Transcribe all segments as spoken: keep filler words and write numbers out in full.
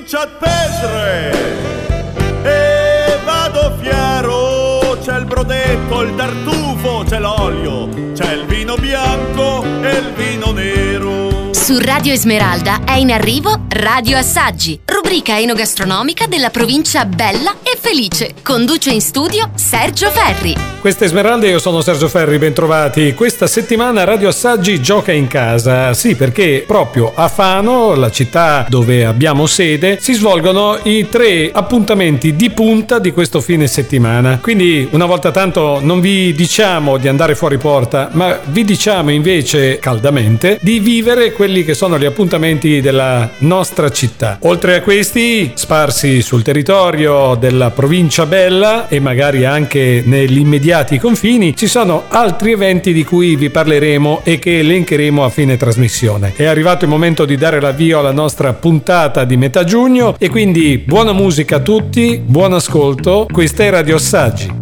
comincia a pesre e vado fiero. C'è il brodetto, il tartufo, c'è l'olio, c'è il vino bianco e il vino nero. Su Radio Esmeralda è in arrivo Radio Assaggi, rubrica enogastronomica della provincia bella e felice. Conduce in studio Sergio Ferri. Questa è Esmeralda e io sono Sergio Ferri, bentrovati. Questa settimana Radio Assaggi gioca in casa. Sì, perché proprio a Fano, la città dove abbiamo sede, si svolgono i tre appuntamenti di punta di questo fine settimana. Quindi una volta tanto non vi diciamo di andare fuori porta, ma vi diciamo invece caldamente di vivere quelli che sono gli appuntamenti della nostra città. Oltre a questi, sparsi sul territorio della provincia bella e magari anche negli immediati confini, ci sono altri eventi di cui vi parleremo e che elencheremo a fine trasmissione. È arrivato il momento di dare l'avvio alla nostra puntata di metà giugno e quindi buona musica a tutti, buon ascolto. Questa è Radio Assaggi.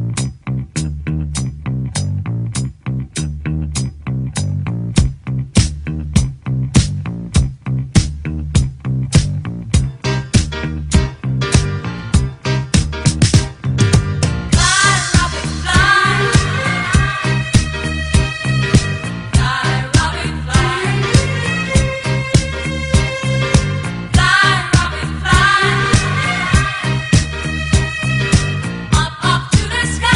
Up, up to the sky.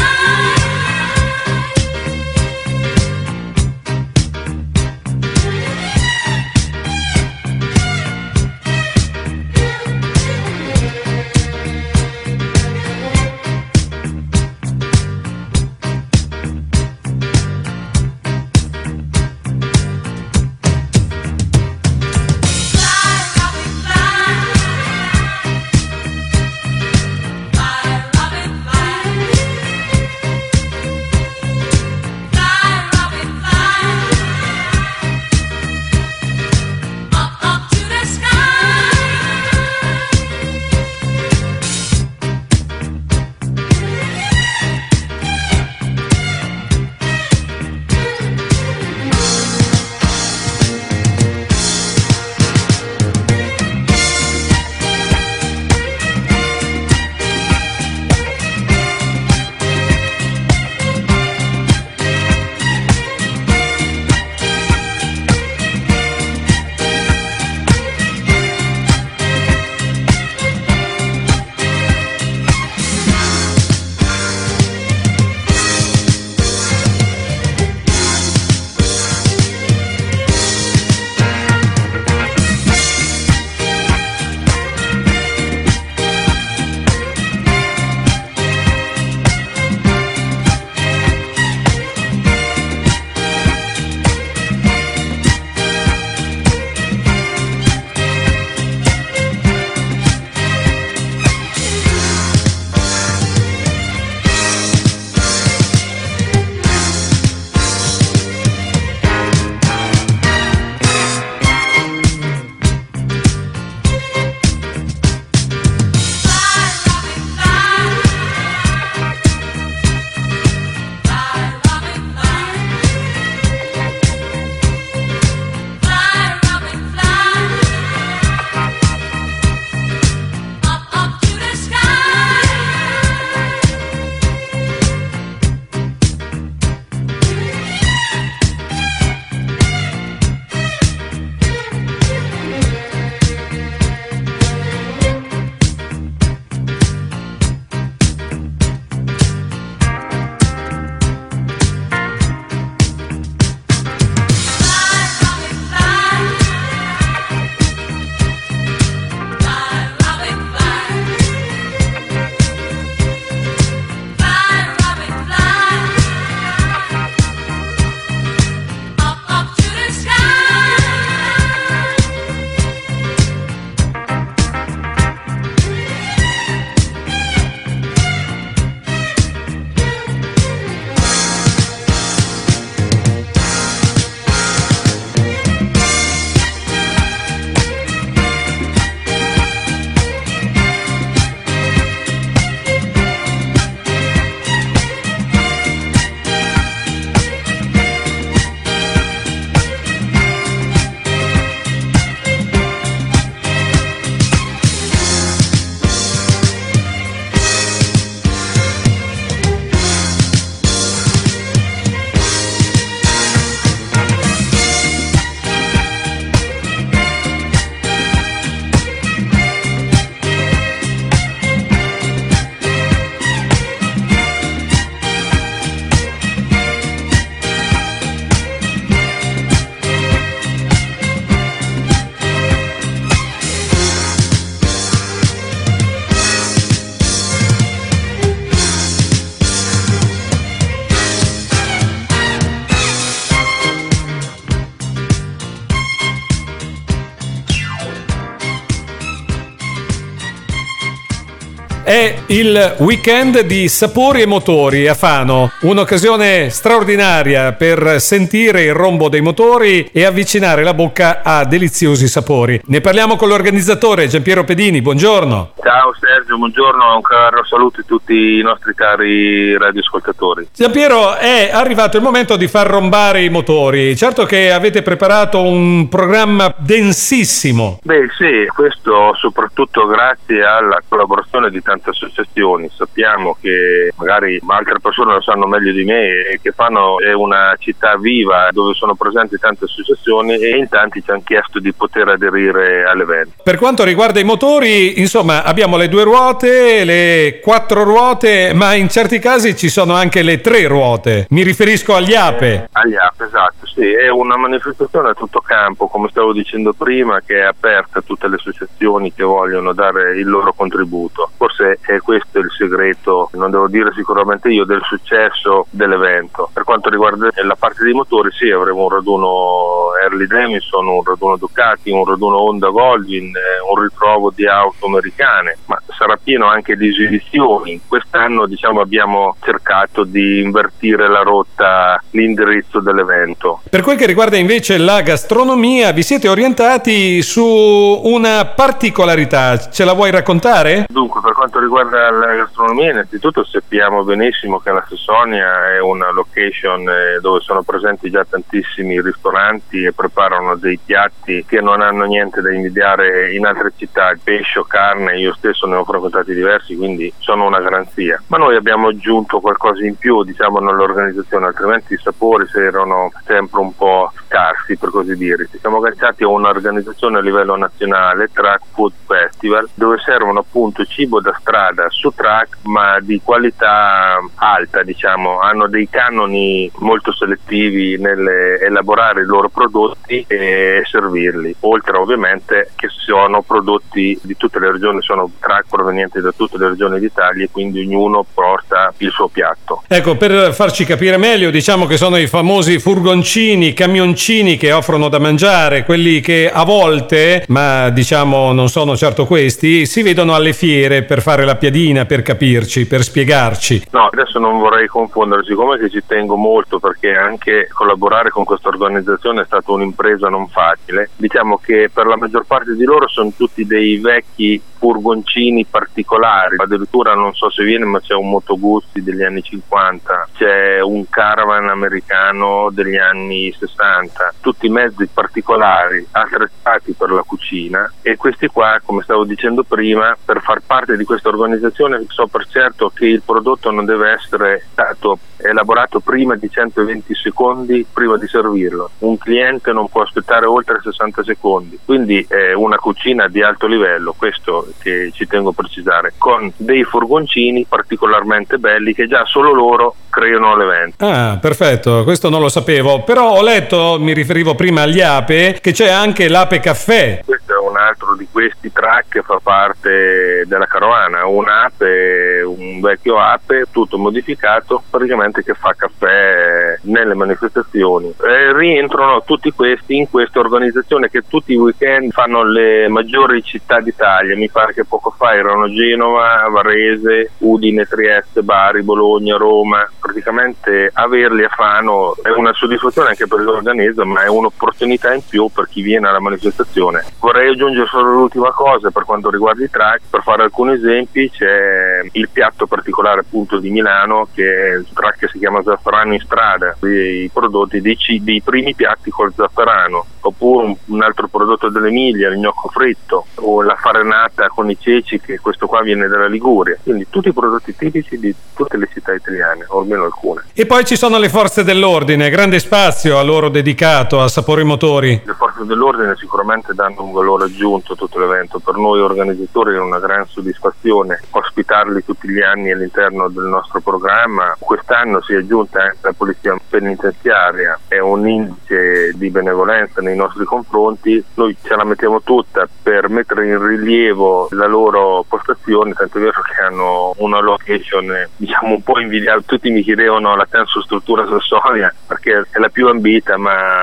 È il weekend di Sapori e Motori a Fano, un'occasione straordinaria per sentire il rombo dei motori e avvicinare la bocca a deliziosi sapori. Ne parliamo con l'organizzatore Giampiero Pedini, buongiorno. Ciao Sergio, buongiorno, un caro saluto a tutti i nostri cari radioascoltatori. Giampiero, è arrivato il momento di far rombare i motori. Certo che avete preparato un programma densissimo. Beh sì, questo soprattutto grazie alla collaborazione di tante associazioni. Sappiamo che magari altre persone lo sanno meglio di me, che Fano è una città viva dove sono presenti tante associazioni e in tanti ci hanno chiesto di poter aderire all'evento. Per quanto riguarda i motori, insomma, abbiamo le due ruote, le quattro ruote, ma in certi casi ci sono anche le tre ruote. Mi riferisco agli Ape. Eh, agli Ape, esatto, sì, è una manifestazione a tutto campo, come stavo dicendo prima, che è aperta a tutte le associazioni che vogliono dare il loro contributo. Forse è questo il segreto, non devo dire sicuramente io, del successo dell'evento. Per quanto riguarda la parte dei motori, sì, avremo un raduno Harley Davidson, un raduno Ducati, un raduno Honda Goldwyn, un ritrovo di auto americane, ma sarà pieno anche di esibizioni. Quest'anno diciamo abbiamo cercato di invertire la rotta, l'indirizzo dell'evento. Per quel che riguarda invece la gastronomia, vi siete orientati su una particolarità, ce la vuoi raccontare? Dunque, per quanto riguarda la gastronomia, innanzitutto sappiamo benissimo che la Sassonia è una location dove sono presenti già tantissimi ristoranti e preparano dei piatti che non hanno niente da invidiare in altre città, pesce o carne, io stesso ne ho frequentati diversi, quindi sono una garanzia. Ma noi abbiamo aggiunto qualcosa in più, diciamo, nell'organizzazione, altrimenti i sapori si erano sempre un po' scarsi, per così dire. Ci siamo agganciati a un'organizzazione a livello nazionale, Track Food Festival, dove servono appunto cibo da strada su track, ma di qualità alta, diciamo. Hanno dei canoni molto selettivi nell'elaborare i loro prodotti e servirli, oltre ovviamente che sono prodotti di tutte le regioni, sono track provenienti da tutte le regioni d'Italia, e quindi ognuno porta il suo piatto. Ecco, per farci capire meglio, diciamo che sono i famosi furgoncini, camioncini che offrono da mangiare, quelli che a volte, ma diciamo non sono certo questi, si vedono alle fiere per fare la piadina, per capirci, per spiegarci. No, adesso non vorrei confondere, siccome che ci tengo molto, perché anche collaborare con questa organizzazione è stata un'impresa non facile. Diciamo che per la maggior parte di loro sono tutti dei vecchi furgoncini particolari, addirittura non so se viene, ma c'è un Moto Guzzi degli anni cinquanta, c'è un Caravan americano degli anni sessanta, tutti mezzi particolari attrezzati per la cucina, e questi qua, come stavo dicendo prima, per far parte di questa organizzazione so per certo che il prodotto non deve essere stato elaborato prima di centoventi secondi prima di servirlo. Un cliente non può aspettare oltre sessanta secondi, quindi è una cucina di alto livello, questo che ci tengo a precisare, con dei furgoncini particolarmente belli che già solo loro creano l'evento. Ah, perfetto, questo non lo sapevo, però ho letto, mi riferivo prima agli Ape, che c'è anche l'Ape Caffè. Questo è un altro di questi track che fa parte della carovana, un Ape, un vecchio Ape, tutto modificato, praticamente, che fa caffè nelle manifestazioni. E rientrano tutti questi in questa organizzazione che tutti i weekend fanno le maggiori città d'Italia. Mi pare che poco fa erano Genova, Varese, Udine, Trieste, Bari, Bologna, Roma. Praticamente averli a Fano è una soddisfazione anche per l'organizzazione, ma è un'opportunità in più per chi viene alla manifestazione. Vorrei aggiungere solo l'ultima cosa per quanto riguarda i track, per fare alcuni esempi. C'è il piatto particolare appunto di Milano, che è il track che si chiama Zafferano in strada, i prodotti dei, dei primi piatti col zafferano, oppure un, un altro prodotto dell'Emilia, il gnocco fritto, o la farinata con i ceci, che questo qua viene dalla Liguria. Quindi tutti i prodotti tipici di tutte le città italiane, o almeno alcune. E poi ci sono le forze dell'ordine, grande spazio a loro dedicato, a Sapori Motori. Le forze dell'ordine sicuramente danno un valore aggiunto a tutto l'evento. Per noi organizzatori è una gran soddisfazione ospitarli tutti gli anni all'interno del nostro programma. Quest'anno si è aggiunta anche la polizia penitenziaria, è un indice di benevolenza nei nostri confronti. Noi ce la mettiamo tutta per mettere in rilievo la loro postazione, tanto è vero che hanno una location diciamo un po' invidiabile. Tutti mi chiedevano la tensostruttura Sassonia perché è la più ambita, ma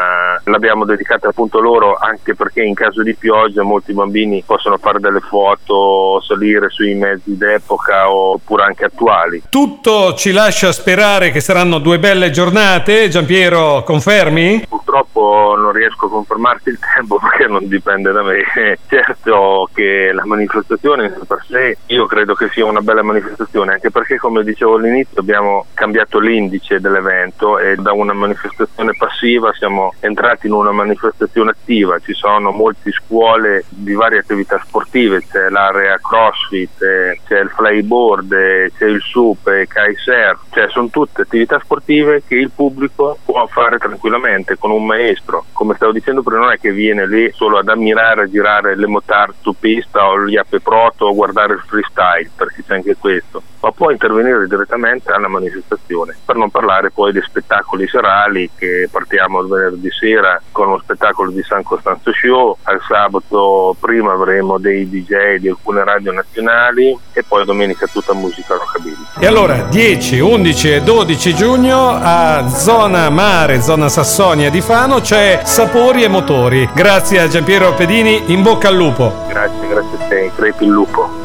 l'abbiamo dedicata appunto loro, anche perché in caso di pioggia molti bambini possono fare delle foto, salire sui mezzi d'epoca oppure anche attuali. Tutto ci lascia sperare che saranno due belle giornate. Giampiero, confermi? Purtroppo non riesco a confermarti il tempo perché non dipende da me. Certo che la manifestazione in sé per sé, io credo che sia una bella manifestazione, anche perché, come dicevo all'inizio, abbiamo cambiato l'indice dell'evento e da una manifestazione passiva siamo entrati in una manifestazione attiva. Ci sono molte scuole di varie attività sportive, c'è l'area CrossFit, c'è il flyboard, c'è il S U P, kitesurf, cioè sono tutte attività sportive che il pubblico può fare tranquillamente con un maestro. Come stavo dicendo prima, non è che viene lì solo ad ammirare, a girare le motard su pista o gli ape proto o guardare il freestyle, perché c'è anche questo, ma può intervenire direttamente alla manifestazione, per non parlare poi dei spettacoli serali, che partiamo il venerdì sera con uno spettacolo di San Costanzo Show, al sabato prima avremo dei D J di alcune radio nazionali e poi domenica tutta musica rockabilly. E allora dieci, undici e dodici giugno a Zona Mare, Zona Sassonia di Fano, c'è Sapori e Motori. Grazie a Giampiero Pedini, in bocca al lupo. Grazie, grazie a te, crepi il lupo.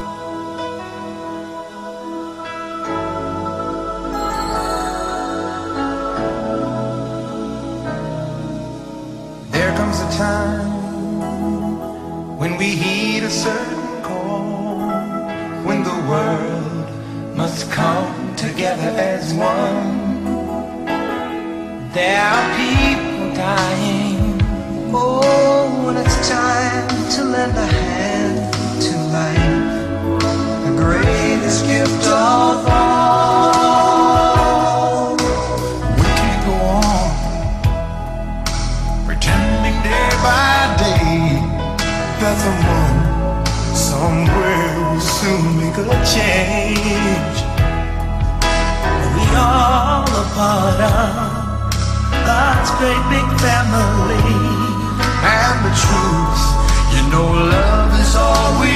There comes a time when we heed a certain call, when the world must come together as one. There are people dying. Oh, when it's time to lend a hand to life, the greatest gift of all. We can't go on pretending day by day that someone somewhere will soon make a change. We all a part of God's great big family. And the truth, you know, love is all we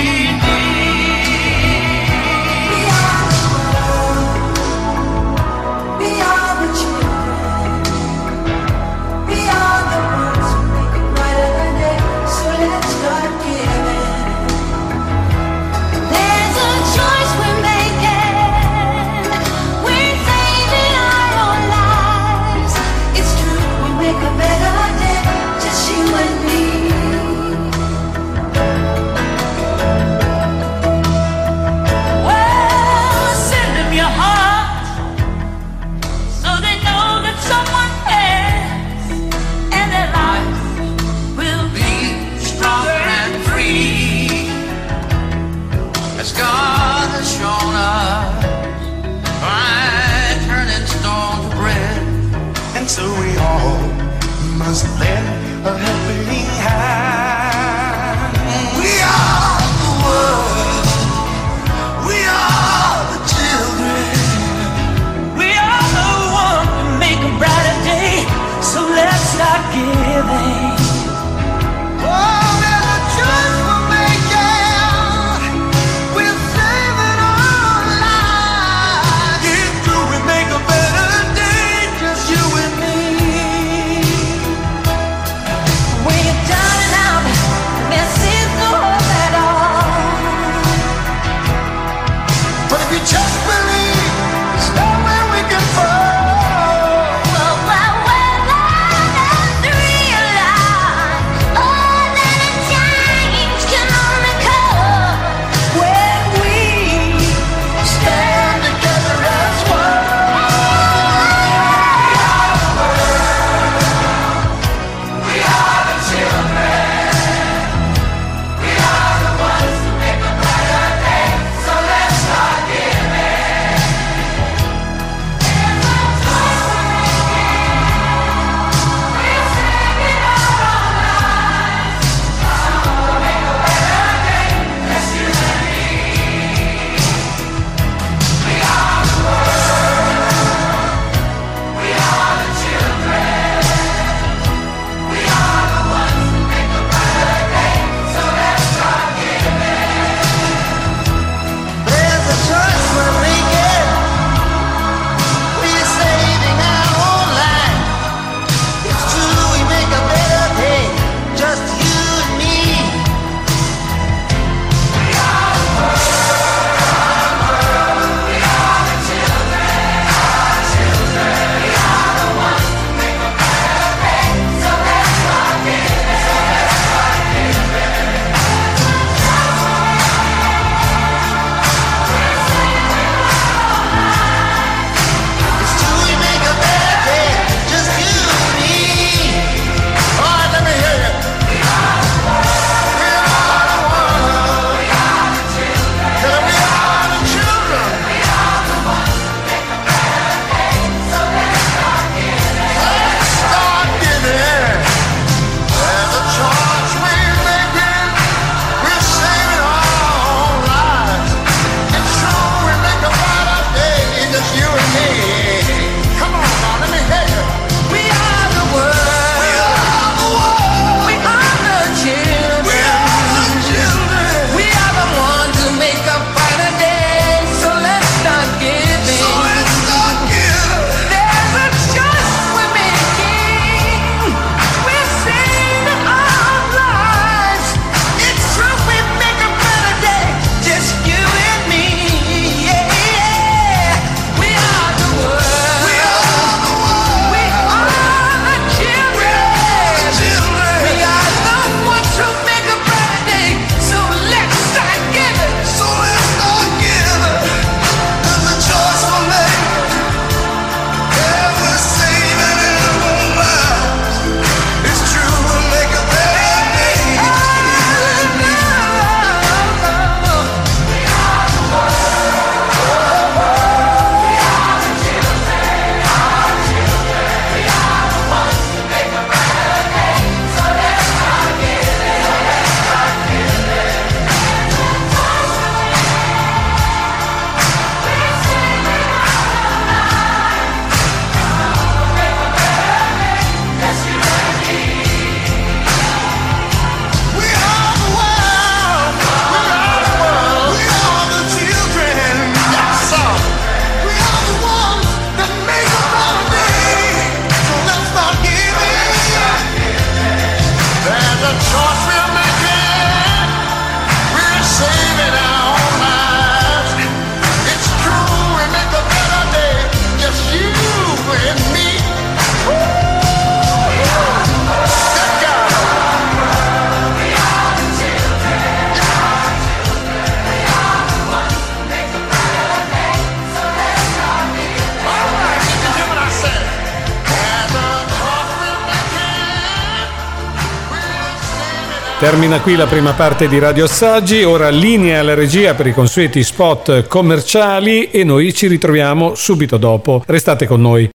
need. We are the world, we are the children, we are the ones who make it brighter than day. So let's start giving. There's a choice we're making. We're saving our own lives. It's true, we make a better day, just you and me. Well, send them your heart so they know that someone cares, and their life will be stronger and free, as God has shown us by turning stone to bread. And so we all must lend a helping hand. We are the world, we are the children, we are the one to make a brighter day. So let's start giving. Oh, there's a choice we're making. We're saving our lives. It's true, we make a better day, just you and me. When Termina qui la prima parte di Radio Assaggi, ora linea alla regia per i consueti spot commerciali e noi ci ritroviamo subito dopo. Restate con noi.